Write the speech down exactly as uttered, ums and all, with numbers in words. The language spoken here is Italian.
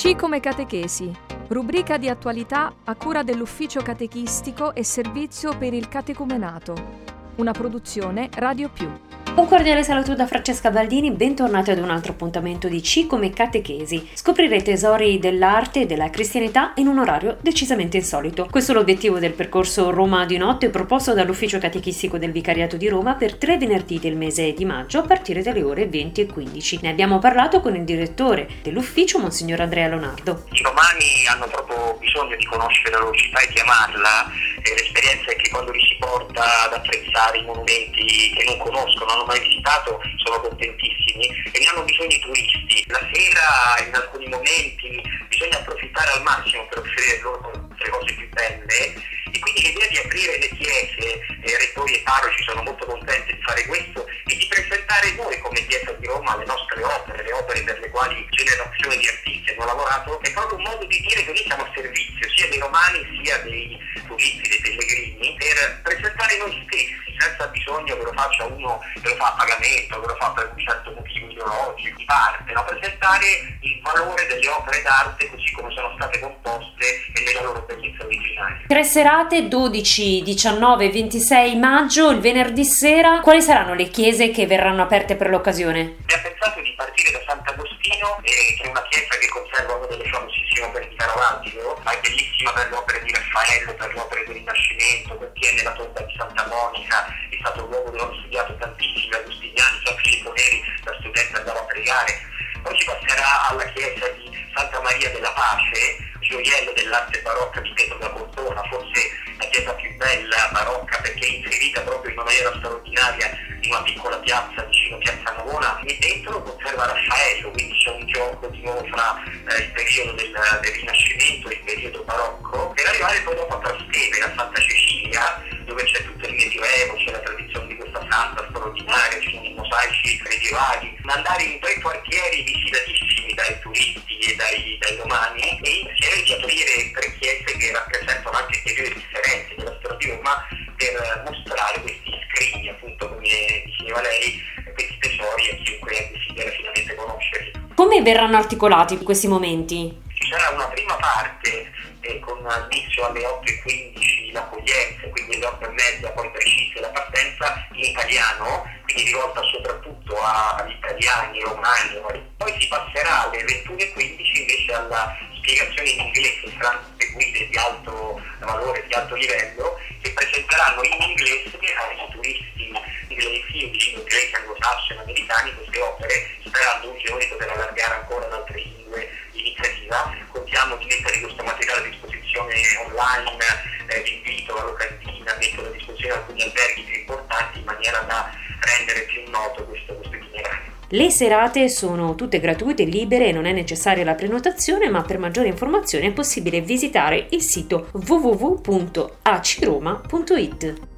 C come catechesi, rubrica di attualità a cura dell'Ufficio Catechistico e Servizio per il Catecumenato, una produzione Radio Più. Un cordiale saluto da Francesca Baldini, bentornati ad un altro appuntamento di C come catechesi. Scoprirete tesori dell'arte e della cristianità in un orario decisamente insolito. Questo è l'obiettivo del percorso Roma di notte proposto dall'Ufficio Catechistico del Vicariato di Roma per tre venerdì del mese di maggio a partire dalle ore venti e quindici. Ne abbiamo parlato con il direttore dell'ufficio, Monsignor Andrea Lonardo. I romani hanno proprio bisogno di conoscere la loro città e di amarla, e l'esperienza è che quando li si porta ad apprezzare i monumenti che non conoscono, hanno mai visitato, sono contentissimi e ne hanno bisogno i turisti. La sera, in alcuni momenti, bisogna approfittare al massimo per offrire loro le cose più belle, e quindi l'idea di aprire le chiese, eh, rettori e parroci sono molto contenti di fare questo e di presentare noi come Chiesa di Roma le nostre opere, le opere per le quali generazioni di artisti hanno lavorato. È proprio un modo di dire che noi siamo a servizio sia dei romani sia dei turisti, dei pellegrini, per presentare noi stessi senza bisogno che lo faccia uno che lo fa a pagamento, che lo fa per un certo motivo ideologico, di parte, no? Presentare il valore delle opere d'arte così come sono state composte e nella loro bellezza originaria. Tre serate, dodici, diciannove e ventisei maggio, il venerdì sera. Quali saranno le chiese che verranno aperte per l'occasione? Abbiamo pensato di partire da Sant'Agostino, eh, che è una chiesa che conserva una delle famosissime opere di Caravaggio, ma è bellissima per le opere di Raffaello, per le opere del Rinascimento, contiene la tomba di Santa Monica, è stato un luogo dove hanno studiato tantissimi agostiniani, San Filippo Neri da studente andava a pregare. Poi si passerà alla chiesa di Santa Maria della Pace, gioiello dell'arte barocca di Pietro da Cortona, forse la chiesa più bella barocca perché è inserita proprio in una maniera straordinaria in una piccola piazza vicino Piazza Navona, e dentro conserva Raffaello, quindi c'è un gioco di nuovo fra eh, il periodo del, del Rinascimento e il periodo barocco, per arrivare poi dopo a Trastevere, a Santa Cecilia, dove c'è tutto il Medioevo, c'è la tradizione di questa santa straordinaria, ci sono i mosaici medievali, andare in tre quartieri visitatissimi dai turisti e dai, dai romani, e insieme di aprire tre chiese che rappresentano anche periodi differenti della storia di Roma, per mostrare questi scrigni, appunto come diceva lei, questi tesori a chiunque desidera finalmente conoscerli. Come verranno articolati questi momenti? Ci sarà una prima parte eh, con inizio alle otto e quindici l'accoglienza, quindi alle otto e mezza poi precise la partenza in italiano, quindi rivolta soprattutto agli italiani, romani. Poi si passerà alle ventuno e quindici invece alla spiegazione in inglese, tramite guide di alto valore, di alto livello, che presenteranno in inglese ai turisti inglesi, vicino inglesi, anglosassoni, americani, queste opere, sperando un giorno di poter allargare ancora ad altre lingue l'iniziativa. Contiamo di mettere questo materiale a disposizione online, eh, vi invito alla locandina, metto a disposizione alcuni alberghi più importanti in maniera da rendere più noto questo, questo itinerario. Le serate sono tutte gratuite e libere e non è necessaria la prenotazione, ma per maggiori informazioni è possibile visitare il sito w w w punto a c roma punto i t.